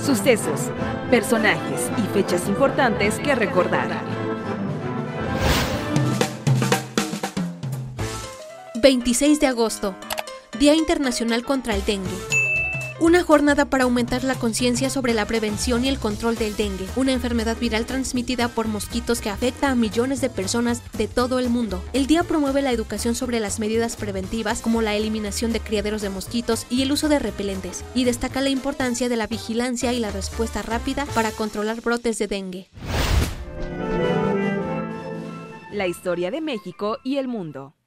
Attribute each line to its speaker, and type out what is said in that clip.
Speaker 1: Sucesos, personajes y fechas importantes que recordar.
Speaker 2: 26 de agosto, Día Internacional contra el Dengue. Una jornada para aumentar la conciencia sobre la prevención y el control del dengue, una enfermedad viral transmitida por mosquitos que afecta a millones de personas de todo el mundo. El día promueve la educación sobre las medidas preventivas como la eliminación de criaderos de mosquitos y el uso de repelentes, y destaca la importancia de la vigilancia y la respuesta rápida para controlar brotes de dengue.
Speaker 1: La historia de México y el mundo.